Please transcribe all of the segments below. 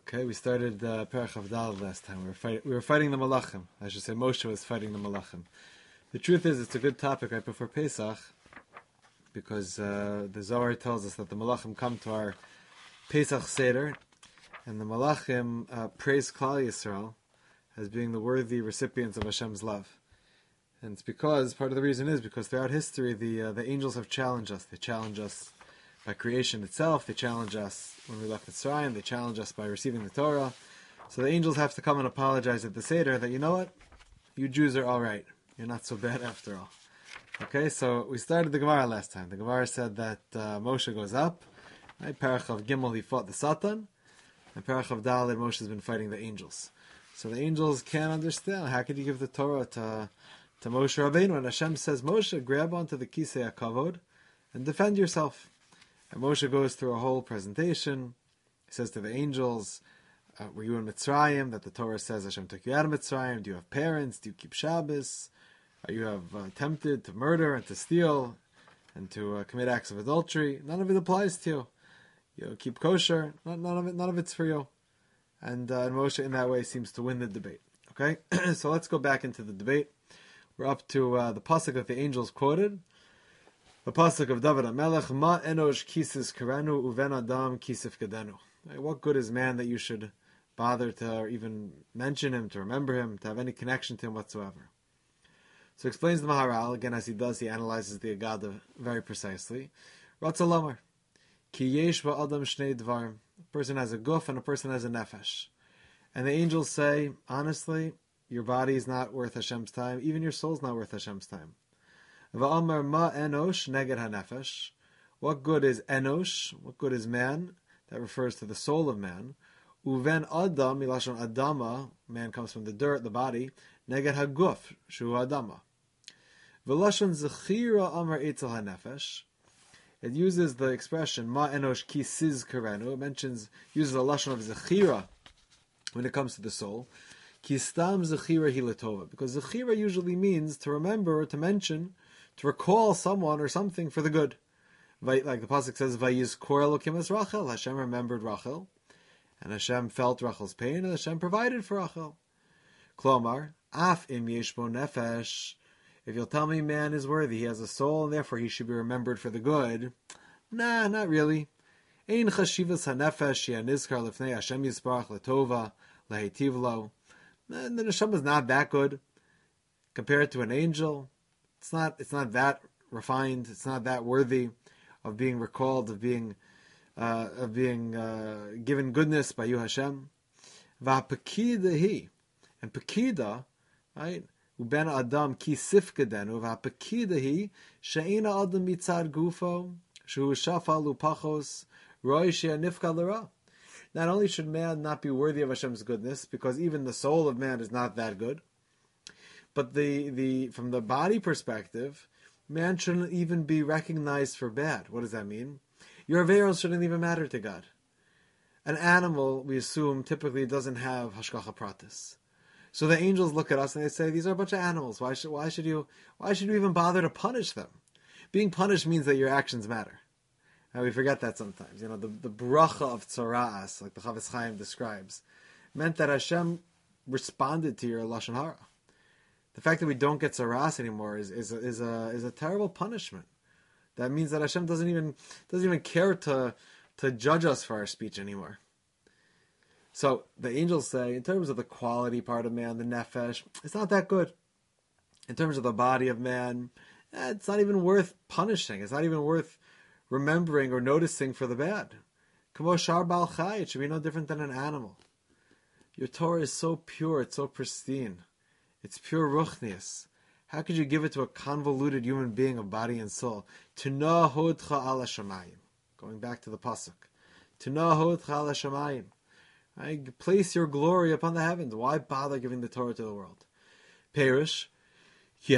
Okay, we started Perach Avdal last time. We were fighting the Malachim. I should say Moshe was fighting the Malachim. The truth is, it's a good topic right before Pesach, because the Zohar tells us that the Malachim come to our Pesach Seder, and the Malachim praise Klal Yisrael as being the worthy recipients of Hashem's love. And it's because, part of the reason is because throughout history, the angels have challenged us. They challenge us by creation itself. They challenge us when we left Mitzrayim. They challenge us by receiving the Torah. So the angels have to come and apologize at the Seder that, you know what? You Jews are all right. You're not so bad after all. Okay, so we started the Gemara last time. The Gemara said that Moshe goes up. Right? Parach of Gimel, he fought the Satan. And Parach of Daled, Moshe has been fighting the angels. So the angels can't understand. How could you give the Torah to Moshe Rabbeinu? And Hashem says, Moshe, grab onto the Kisei HaKavod and defend yourself. And Moshe goes through a whole presentation. He says to the angels, were you in Mitzrayim? That the Torah says Hashem took you out of Mitzrayim. Do you have parents? Do you keep Shabbos? Are you have attempted to murder and to steal and to commit acts of adultery? None of it applies to you. You keep kosher. None of it's for you. And Moshe in that way seems to win the debate. Okay, so let's go back into the debate. We're up to the pasuk that the angels quoted. The pasuk of David HaMelech, Ma enosh kisis karanu uven adam kisif gedenu. What good is man that you should bother to even mention him, to remember him, to have any connection to him whatsoever? So explains the Maharal, again as he does, he analyzes the Agada very precisely. Ratza Lomar, Ki yesh ba'adam shnei dvarim. A person has a guf and a person has a nefesh. And the angels say, honestly, your body is not worth Hashem's time, even your soul is not worth Hashem's time. Va'amar ma enosh neged hanefesh. What good is enosh? What good is man? That refers to the soul of man. Uven adam, milashon adama, man comes from the dirt, the body. Neged haguf, shu adama. V'lashon zechira amar etzel hanefesh. It uses the expression ma enosh ki siz karenu. It uses a lashon of zechira when it comes to the soul. Ki stam zechira hilatova, because zechira usually means to remember or to mention, to recall someone or something for the good. Like the pasuk says, "Vayizkor Elokim es Rachel." Hashem remembered Rachel, and Hashem felt Rachel's pain, and Hashem provided for Rachel. Klomar, af im yeshbo nefesh. If you'll tell me man is worthy, he has a soul, and therefore he should be remembered for the good. Nah, not really. Ein chashivas hanefesh she'anizkar lefnei Hashem yisbarach letova lehetiv lo. And the neshama is not that good compared to an angel. It's not that refined. It's not that worthy of being recalled, of being given goodness by you, Hashem. Va'pekida hi, and pekida, right? Uben adam ki sifkedenu. Va'pekida hi she'ina adam mitzad gufo shu shafal upachos roi she'anifka l'ra. Not only should man not be worthy of Hashem's goodness, because even the soul of man is not that good, but from the body perspective, man shouldn't even be recognized for bad. What does that mean? Your averos shouldn't even matter to God. An animal, we assume, typically doesn't have hashgacha pratis. So the angels look at us and they say, "These are a bunch of animals. Why should you even bother to punish them?" Being punished means that your actions matter. And we forget that sometimes. You know, the bracha of tzara'as, like the Chavetz Chaim describes, meant that Hashem responded to your lashon hara. The fact that we don't get tzara'as anymore is a terrible punishment. That means that Hashem doesn't even care to judge us for our speech anymore. So the angels say, in terms of the quality part of man, the nefesh, it's not that good. In terms of the body of man, it's not even worth punishing. It's not even worth remembering or noticing for the bad. Kamo shar bal chai, it should be no different than an animal. Your Torah is so pure, it's so pristine. It's pure ruchnius. How could you give it to a convoluted human being of body and soul? Tuna hodcha ala shamayim. Going back to the pasuk. Tuna hodcha ala shamayim. Place your glory upon the heavens. Why bother giving the Torah to the world? Perish. The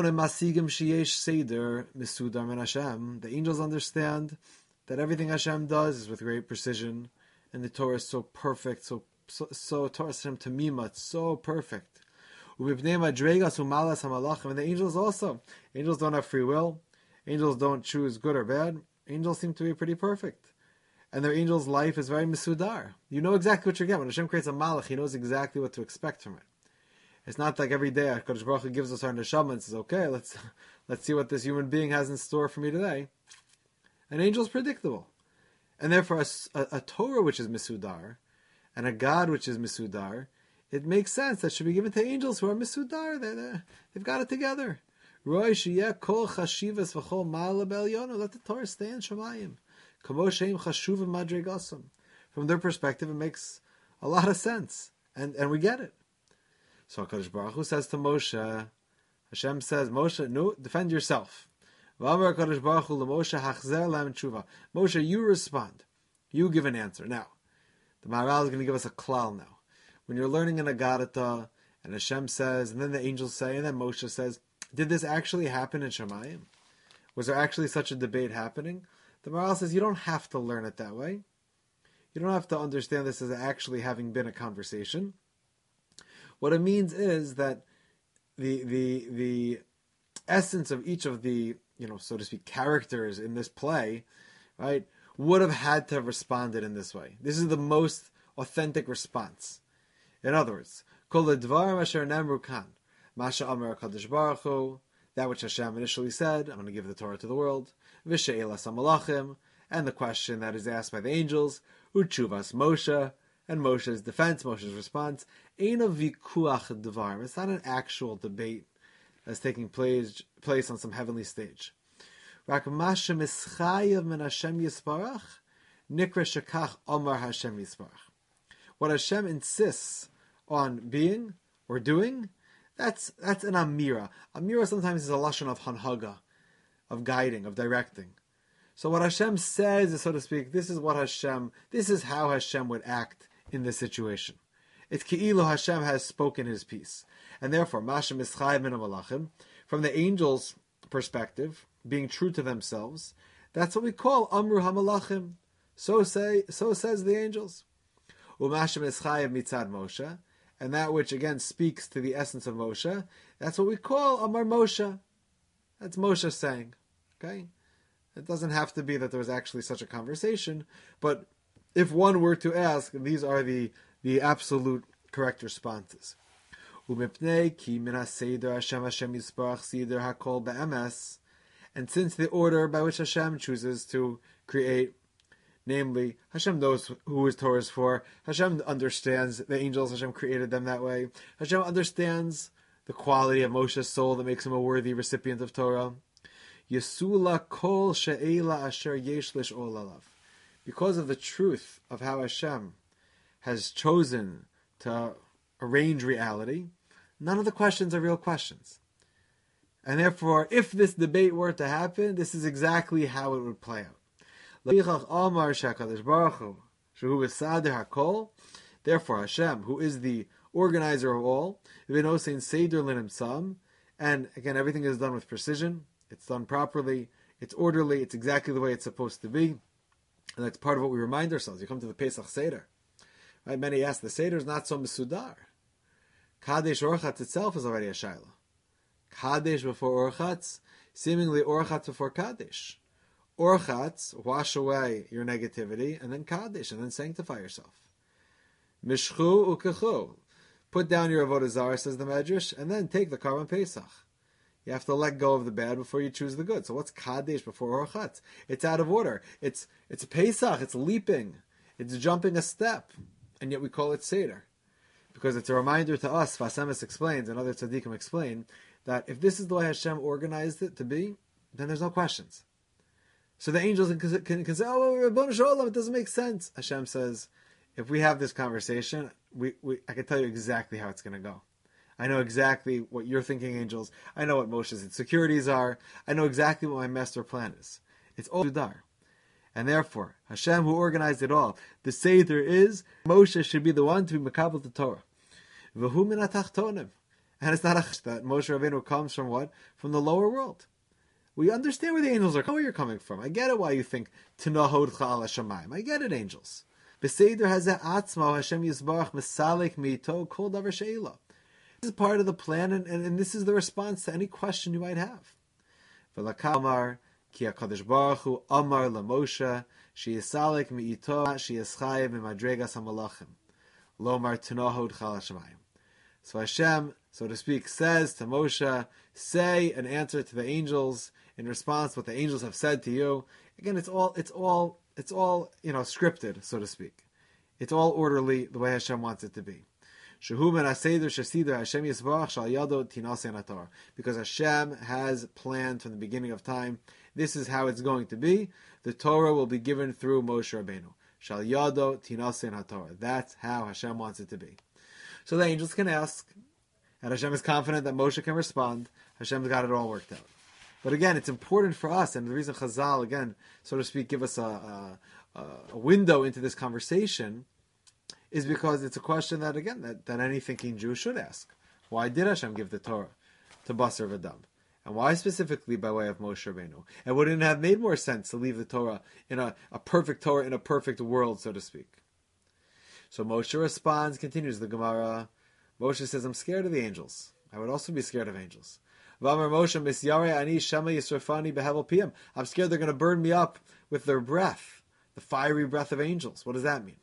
angels understand that everything Hashem does is with great precision, and the Torah is so perfect, so Torah Tamima, it's so perfect. And the angels also. Angels don't have free will. Angels don't choose good or bad. Angels seem to be pretty perfect. and their angel's life is very misudar. You know exactly what you're getting. When Hashem creates a malach, He knows exactly what to expect from it. It's not like every day HaKadosh Baruch Hu gives us our neshama and says, okay, let's see what this human being has in store for me today. An angel is predictable. And therefore a Torah which is misudar, and a God which is misudar, it makes sense that should be given to angels who are misudar. They've got it together. Let the Torah stay in Shemayim. From their perspective, it makes a lot of sense. And we get it. So HaKadosh Baruch Hu says to Moshe, Hashem says, Moshe, no, defend yourself. Moshe, you respond. You give an answer. Now, the Maharal is going to give us a klal now. When you're learning an Agadata, and Hashem says, and then the angels say, and then Moshe says, did this actually happen in Shemayim? Was there actually such a debate happening? The Maharal says, you don't have to learn it that way. You don't have to understand this as actually having been a conversation. What it means is that the essence of each of the, so to speak, characters in this play, right, would have had to have responded in this way. This is the most authentic response. In other words, Kol Dvarim Asher Nemru Kan, Masha Amar HaKadosh Baruch Hu, that which Hashem initially said, I'm going to give the Torah to the world, V'She'elas HaMalachim, and the question that is asked by the angels, Uchuvas Moshe, and Moshe's defense, Moshe's response, Eino Vikuach Dvarim. It's not an actual debate that's taking place on some heavenly stage. Rak Masha Mischayev Min Hashem Yisparach, Nikra Shekach Omar Hashem Yisparach. What Hashem insists on being or doing, that's an amira. Amira sometimes is a lashon of hanhaga, of guiding, of directing. So what Hashem says is, so to speak, this is how Hashem would act in this situation. It's ki'ilu Hashem has spoken His piece. And therefore, Masha Mischayim Min HaMalachim, from the angels' perspective, being true to themselves, that's what we call Amru HaMalachim. So says the angels. Umasha Mischayim Mitzad Moshe, and that which again speaks to the essence of Moshe, that's what we call Amar Moshe. That's Moshe saying. Okay? It doesn't have to be that there was actually such a conversation, but if one were to ask, these are the absolute correct responses. And since the order by which Hashem chooses to create, namely, Hashem knows who His Torah is for, Hashem understands the angels, Hashem created them that way, Hashem understands the quality of Moshe's soul that makes him a worthy recipient of Torah. Yesula kol she'ela asher yesh lish'ol alav. Because of the truth of how Hashem has chosen to arrange reality, none of the questions are real questions. And therefore, if this debate were to happen, this is exactly how it would play out. Therefore, Hashem, who is the organizer of all, and again, everything is done with precision, it's done properly, it's orderly, it's exactly the way it's supposed to be. And that's part of what we remind ourselves. You come to the Pesach Seder. Right? Many ask, the Seder is not so mesudar. Kadesh Orchatz itself is already a Shaila. Kadesh before Orchatz, seemingly Orchatz before Kadesh. Orchatz, wash away your negativity, and then Kadesh, and then sanctify yourself. Mishchu ukechu. Put down your Avodah Zarah, says the Medrash, and then take the Karban Pesach. You have to let go of the bad before you choose the good. So what's Kadesh before Orchatz? It's out of order. It's a Pesach. It's leaping. It's jumping a step. And yet we call it Seder. Because it's a reminder to us, Fasemis explains, and other tzaddikim explain, that if this is the way Hashem organized it to be, then there's no questions. So the angels can say, oh, Ribono Shel Olam, it doesn't make sense. Hashem says, if we have this conversation, I can tell you exactly how it's going to go. I know exactly what you're thinking, angels. I know what Moshe's insecurities are. I know exactly what my master plan is. It's all Sudar. And therefore, Hashem, who organized it all, the Seder is, Moshe should be the one to be Mekabel the Torah. V'hu min hatachtonim. And it's not that Moshe Rabbeinu comes from what? From the lower world. We understand where the angels are coming, where you're coming from. I get it why you think, T'nahodcha ala shamayim. I get it, angels. B'Seder hazeh atzmo Hashem Yisbarach mesalik mito kol davar she'ila. This is part of the plan, and this is the response to any question you might have. V'lakal amar ki HaKadosh Baruch Hu amar LaMoshe Sheyisalik mi'ito sheyischayim mimadregas hamalachim. Lomar Tunahod Chal Hashemayim. So Hashem, so to speak, says to Moshe, say an answer to the angels in response to what the angels have said to you. Again, it's all scripted, so to speak. It's all orderly the way Hashem wants it to be. Because Hashem has planned from the beginning of time. This is how it's going to be. The Torah will be given through Moshe Rabbeinu. Shal Yado Tinasen HaTorah. That's how Hashem wants it to be. So the angels can ask, and Hashem is confident that Moshe can respond. Hashem's got it all worked out. But again, it's important for us, and the reason Chazal, again, so to speak, give us a window into this conversation is because it's a question that, again, that any thinking Jew should ask. Why did Hashem give the Torah to Basar V'Dam? And why specifically by way of Moshe Rabbeinu? And wouldn't it have made more sense to leave the Torah in a perfect Torah in a perfect world, so to speak? So Moshe responds, continues the Gemara. Moshe says, I'm scared of the angels. I would also be scared of angels. I'm scared they're going to burn me up with their breath, the fiery breath of angels. What does that mean?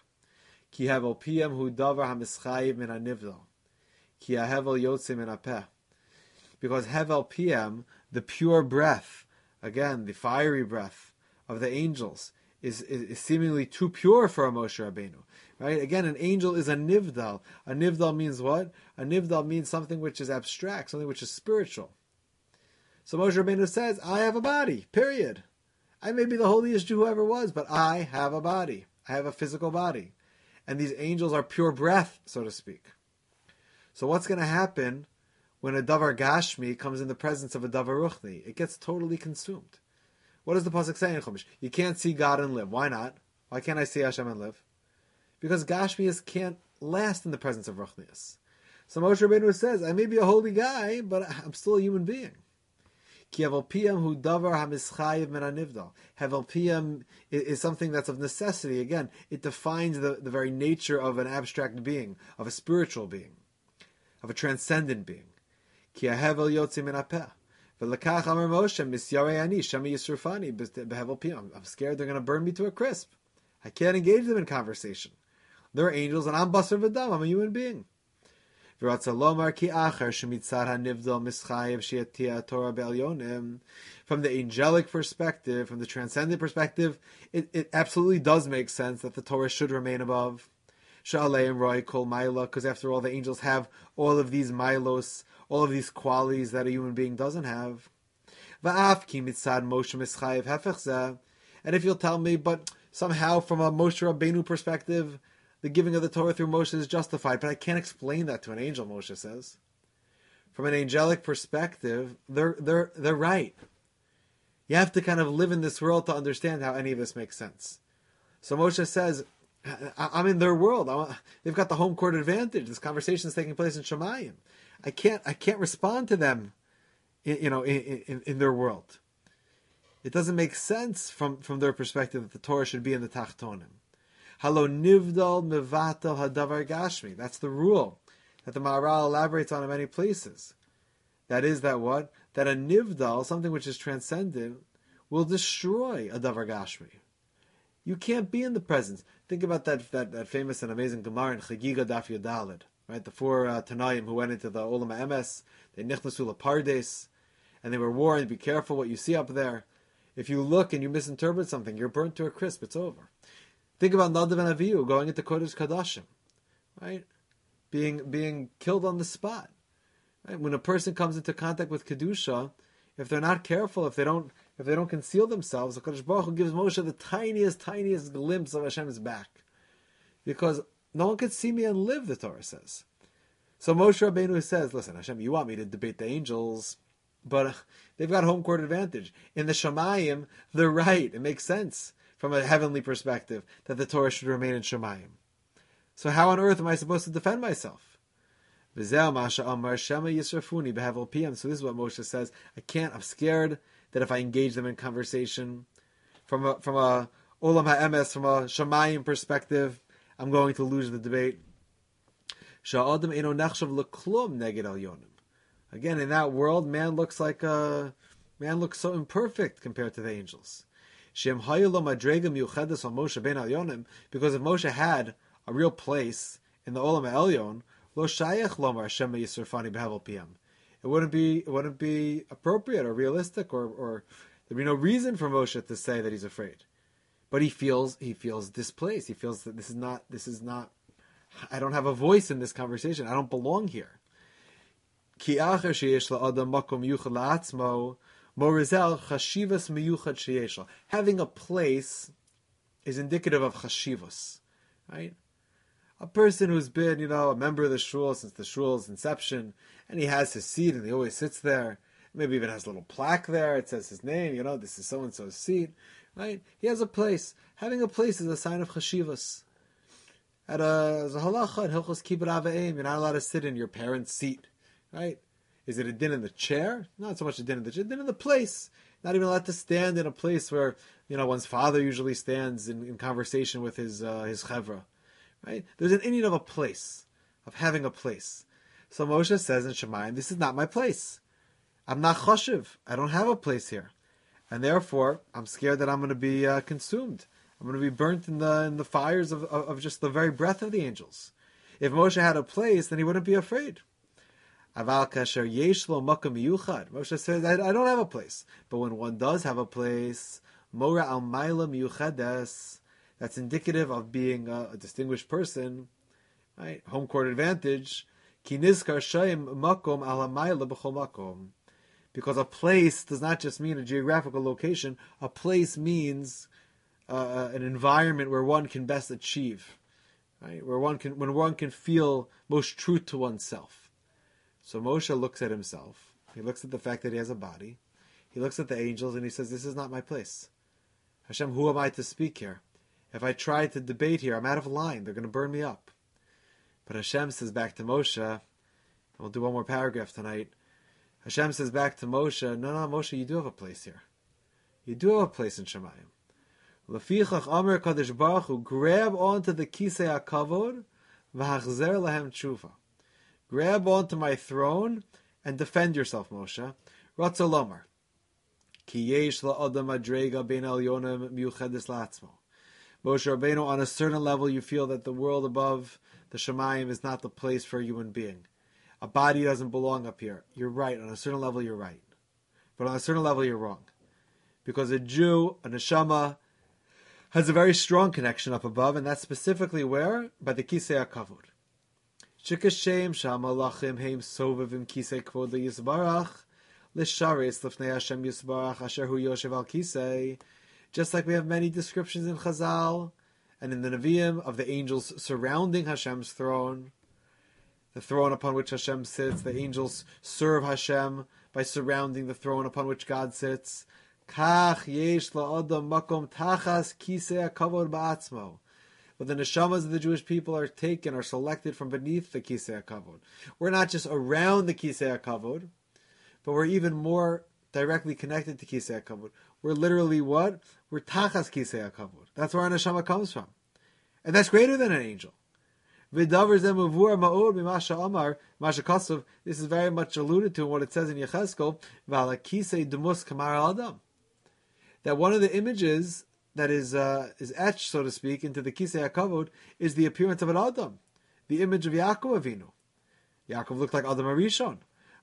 Because Hevel Piem, the pure breath, again, the fiery breath of the angels, is seemingly too pure for a Moshe Rabbeinu. Right? Again, an angel is a nivdal. A nivdal means what? A nivdal means something which is abstract, something which is spiritual. So Moshe Rabbeinu says, I have a body, period. I may be the holiest Jew who ever was, but I have a body. I have a physical body. And these angels are pure breath, so to speak. So what's going to happen when a davar gashmi comes in the presence of a davar ruchni? It gets totally consumed. What does the pasuk say in Chumash? You can't see God and live. Why not? Why can't I see Hashem and live? Because gashmias can't last in the presence of ruchnias. So Moshe Rabbeinu says, I may be a holy guy, but I'm still a human being. Hevel Piyam is something that's of necessity. Again, it defines the very nature of an abstract being, of a spiritual being, of a transcendent being. I'm scared they're going to burn me to a crisp. I can't engage them in conversation. They're angels and I'm Basar V'Dam. I'm a human being. From the angelic perspective, from the transcendent perspective, it absolutely does make sense that the Torah should remain above. Because after all, the angels have all of these milos, all of these qualities that a human being doesn't have. And if you'll tell me, but somehow from a Moshe Rabbeinu perspective, the giving of the Torah through Moshe is justified, but I can't explain that to an angel, Moshe says. From an angelic perspective, they're right. You have to kind of live in this world to understand how any of this makes sense. So Moshe says, I'm in their world. They've got the home court advantage. This conversation is taking place in Shemayim. I can't respond to them, in their world. It doesn't make sense from their perspective that the Torah should be in the Tachtonim. Halo nivdal mevatel hadavar gashmi. That's the rule that the Maharal elaborates on in many places. That is that what? That a nivdal, something which is transcendent, will destroy a davar gashmi. You can't be in the presence. Think about that famous and amazing Gemara in Chagiga Daf Yodalid, right? The four Tanaim who went into the Olam HaEmes, they nichnasu lepardes, and they were warned, be careful what you see up there. If you look and you misinterpret something, you're burnt to a crisp, it's over. Think about Nadav and Avihu going into Kodesh Kadashim, right? Being killed on the spot. Right? When a person comes into contact with Kedusha, if they're not careful, if they don't conceal themselves, the Kodesh Baruch Hu gives Moshe the tiniest glimpse of Hashem's back. Because no one could see me and live, the Torah says. So Moshe Rabbeinu says, listen, Hashem, you want me to debate the angels, but they've got home court advantage. In the Shemayim, they're right. It makes sense from a heavenly perspective that the Torah should remain in Shemayim. So how on earth am I supposed to defend myself? So this is what Moshe says. I'm scared that if I engage them in conversation from a Olam HaEmes, from a Shemayim perspective, I'm going to lose the debate. Again, in that world, man looks so imperfect compared to the angels. Shem hayelo madrega miuchedes on Moshe ben Elyonim, because if Moshe had a real place in the Olam Elyon, lo shayach lomar Hashem yisrafani behavel piyam. It wouldn't be appropriate or realistic, or there'd be no reason for Moshe to say that he's afraid. But he feels displaced. He feels that this is not. I don't have a voice in this conversation. I don't belong here. Ki acher sheyesh la'adam makom yuchad la'atzmo, morizel chashivas miyuchad sheyesh. Having a place is indicative of chashivas, right? A person who's been, a member of the shul since the shul's inception, and he has his seat and he always sits there. Maybe even has a little plaque there. It says his name. This is so and so's seat, right? He has a place. Having a place is a sign of chashivas. As a halacha in Hilchos Kibbud Av V'Em, you're not allowed to sit in your parents' seat, right? Is it a din in the chair? Not so much a din in the chair, a din in the place. Not even allowed to stand in a place where one's father usually stands in conversation with his chevra, right? There's an Indian of a place, of having a place. So Moshe says in Shemayim, this is not my place. I'm not choshev. I don't have a place here, and therefore I'm scared that I'm going to be consumed. I'm going to be burnt in the fires of just the very breath of the angels. If Moshe had a place, then he wouldn't be afraid. Aval kasher yesh lo makom miyuchad. Moshe says, I don't have a place. But when one does have a place, mora al maila miyuchades, that's indicative of being a distinguished person, right? Home court advantage. Ki nizkar shayim makom al maila b'chol makom. Because a place does not just mean a geographical location. A place means an environment where one can best achieve, right? When one can feel most true to oneself. So Moshe looks at himself. He looks at the fact that he has a body. He looks at the angels and he says, "This is not my place. Hashem, who am I to speak here? If I try to debate here, I'm out of line. They're going to burn me up." But Hashem says back to Moshe, and we'll do one more paragraph tonight. Hashem says back to Moshe, "No, Moshe, you do have a place here. You do have a place in Shemayim. Lefichach Amar Kadosh Baruch Hu, grab onto the kisei hakavod v'hachzer lahem tshuva. Grab onto my throne and defend yourself, Moshe. Ratza lomar. Ki yesh la'adam madrega bein elyonim miuchedes la'atzmo. Moshe Rabbeinu, on a certain level, you feel that the world above the Shemayim is not the place for a human being. A body doesn't belong up here. You're right. On a certain level, you're right. But on a certain level, you're wrong. Because a Jew, a neshama, has a very strong connection up above, and that's specifically where? By the Kisei HaKavod. Shikashem shamalachim heim sovavim Kisei Kvod Yisbarach l'sharetz l'fnei Hashem Yisbarach asher hu yoshev al Kisei. Just like we have many descriptions in Chazal and in the Nevi'im of the angels surrounding Hashem's throne, the throne upon which Hashem sits. The angels serve Hashem by surrounding the throne upon which God sits. Kach yesh la'adam makom tachas kisei hakavod ba'atzmo. But the neshamas of the Jewish people are selected from beneath the kisei hakavod. We're not just around the kisei hakavod, but we're even more directly connected to kisei hakavod. We're literally what? We're tachas kisei hakavod. That's where our neshama comes from. And that's greater than an angel. This is very much alluded to in what it says in Yechezkel, that one of the images that is etched, so to speak, into the Kisei HaKavod is the appearance of an Adam, the image of Yaakov Avinu. Yaakov looked like Adam Arishon.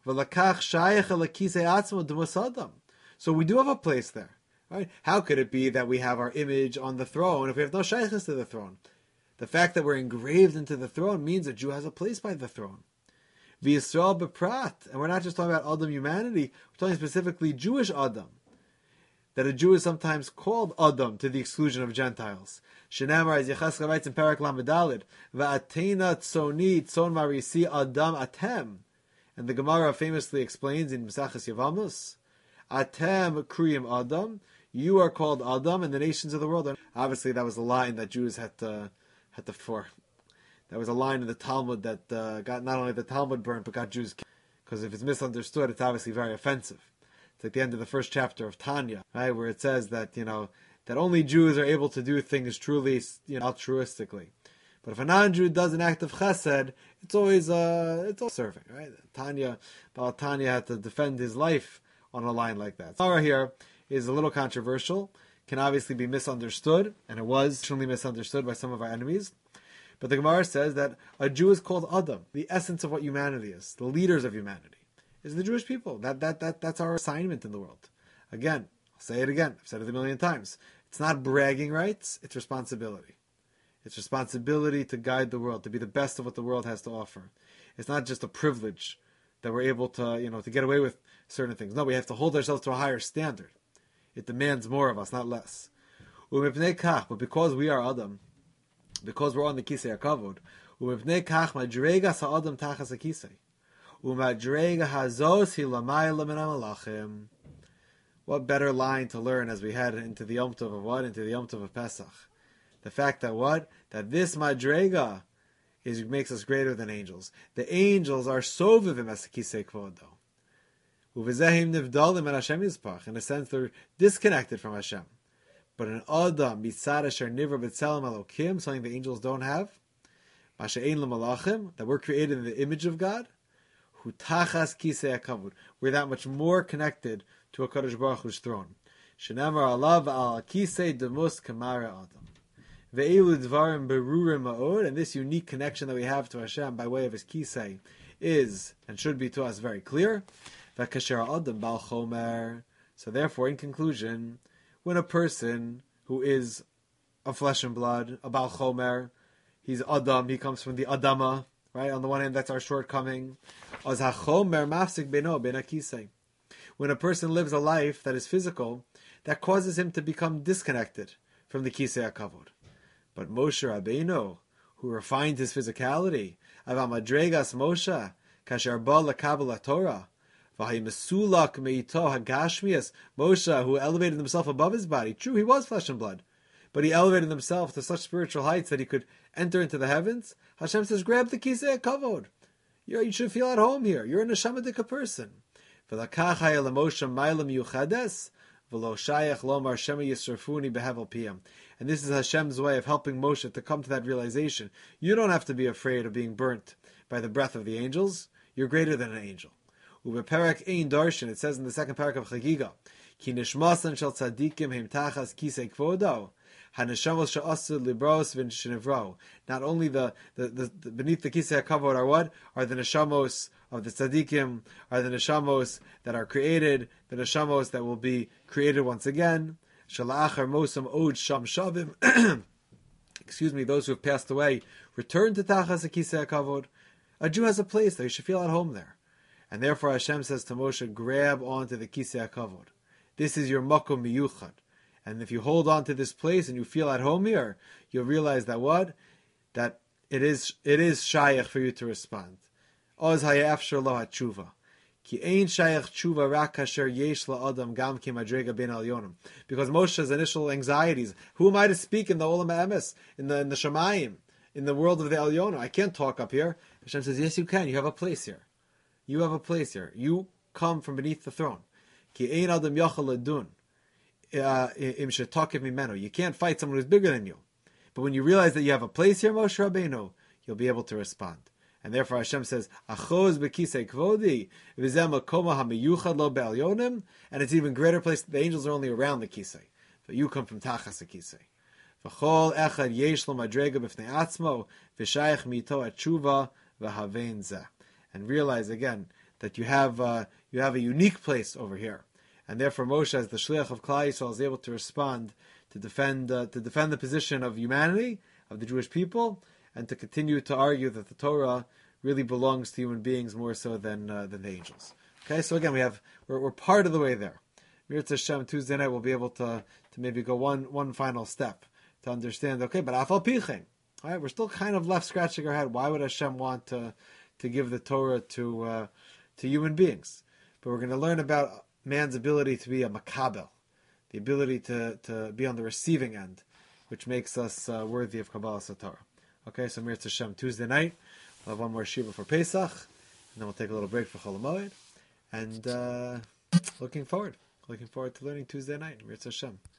So we do have a place there, right? How could it be that we have our image on the throne if we have no shaykhs to the throne? The fact that we're engraved into the throne means a Jew has a place by the throne. V'Yisrael beprat, and we're not just talking about Adam humanity, we're talking specifically Jewish Adam. That a Jew is sometimes called Adam to the exclusion of Gentiles. Shenamar, as Yechezkel writes in Parak Lamedalid, Va'atena tzoni tzon marisi Adam atem. And the Gemara famously explains in Maseches Yevamos, Atem kriyim Adam, you are called Adam and the nations of the world. And obviously that was a line that Jews had to for. That was a line in the Talmud that got not only the Talmud burnt, but got Jews killed. Because if it's misunderstood, it's obviously very offensive. It's like the end of the first chapter of Tanya, right, where it says that that only Jews are able to do things truly, altruistically. But if a non-Jew does an act of chesed, it's always serving, right? Baal Tanya had to defend his life on a line like that. Sarah here is a little controversial. can obviously be misunderstood, and it was truly misunderstood by some of our enemies. But the Gemara says that a Jew is called Adam, the essence of what humanity is, the leaders of humanity, is the Jewish people. That's our assignment in the world. Again, I'll say it again, I've said it a million times. It's not bragging rights, it's responsibility. It's responsibility to guide the world, to be the best of what the world has to offer. It's not just a privilege that we're able to, to get away with certain things. No, we have to hold ourselves to a higher standard. It demands more of us, not less. But because we are Adam, because we're on the Kisei HaKavod, what better line to learn as we head into the Yom Tov of what? Into the Yom Tov of Pesach. The fact that what? That this Madrega makes us greater than angels. The angels are sovivim as Kisei Kvodo. Uvezehim nivdalim and Hashem Yizpach. In a sense, they're disconnected from Hashem. But an Adam, Mitzad Asher Nivra B'Tselem Elokim, something the angels don't have, Masha'ein L'Malachim, that we're created in the image of God, Hu Tachas Kisei HaKavod. We're that much more connected to HaKadosh Baruch Hu's throne. Shenamar Alav Al Kisei Demus Kamara Adam. Ve'elu Dvarim Berurim Ma'od, and this unique connection that we have to Hashem by way of His Kisei is, and should be to us, very clear. Ve'kasher Adam Bal Chomer. So therefore, in conclusion, when a person who is of flesh and blood, a Bal Chomer, he's Adam, he comes from the Adama, right? On the one hand, that's our shortcoming. Az HaChomer Mafsik Beno Ben HaKisei. When a person lives a life that is physical, that causes him to become disconnected from the Kisei HaKavod. But Moshe Rabbeinu, who refined his physicality, Ava Madregas Moshe, Kasher Ba L'Kabel HaTorah, Mesulak Meito Hagashmias, Moshe, who elevated himself above his body. True, he was flesh and blood, but he elevated himself to such spiritual heights that he could enter into the heavens. Hashem says, grab the Kisei HaKavod. You should feel at home here. You're a neshamadika person. And this is Hashem's way of helping Moshe to come to that realization. You don't have to be afraid of being burnt by the breath of the angels. You're greater than an angel. Ubeperek ein darshan, it says in the second parak of Chagiga, Ki nishmasan shel tzadikim heim tachas kisei kvodo, haneshamos she'asud libros v'shenevro. Not only the beneath the kisei hakavod are what? Are the neshamos of the tzadikim, are the neshamos that are created, the neshamos that will be created once again. Shalachar mosam od sham shavim. Excuse me, those who have passed away return to tachas kisei hakavod. A Jew has a place there; you should feel at home there. And therefore Hashem says to Moshe, grab onto the Kisei HaKavod. This is your makom miyuchad. And if you hold on to this place and you feel at home here, you'll realize that what? That it is shayach for you to respond. Oz hayafshar lo hatshuva. Ki ein shayach tshuva rak asher yesh la'adam gam ki madrega ben alyonim. Because Moshe's initial anxieties, who am I to speak in the Olam HaEmes, in the Shamayim, in the world of the Elyonim? I can't talk up here. Hashem says, yes you can, you have a place here. You have a place here. You come from beneath the throne. Ki ein adam yachal ledun im shetakev mimenu. You can't fight someone who's bigger than you. But when you realize that you have a place here, Moshe Rabbeinu, you'll be able to respond. And therefore Hashem says, Achoz bekisei kvodi v'zeh makoma hamiyuchad lo be'alyonim. And it's an even greater place. The angels are only around the kisei, but you come from tachas the kisei. V'chol echad yesh lo madrega b'fnei atzmo v'shayach mito atshuva v'havein zeh. And realize again that you have a unique place over here, and therefore Moshe, as the shliach of Klal Yisrael, is able to respond to defend the position of humanity, of the Jewish people, and to continue to argue that the Torah really belongs to human beings more so than the angels. Okay, so again we're part of the way there. Mirz Hashem, Tuesday night we'll be able to maybe go one final step to understand. Okay, but afal pichen, all right, we're still kind of left scratching our head. Why would Hashem want to give the Torah to human beings? But we're going to learn about man's ability to be a makabel, the ability to be on the receiving end, which makes us worthy of Kabbalas Torah. Okay, so Mirz Hashem, Tuesday night, we'll have one more shiva for Pesach, and then we'll take a little break for Chol HaMoed, and looking forward to learning Tuesday night, Mirz Hashem.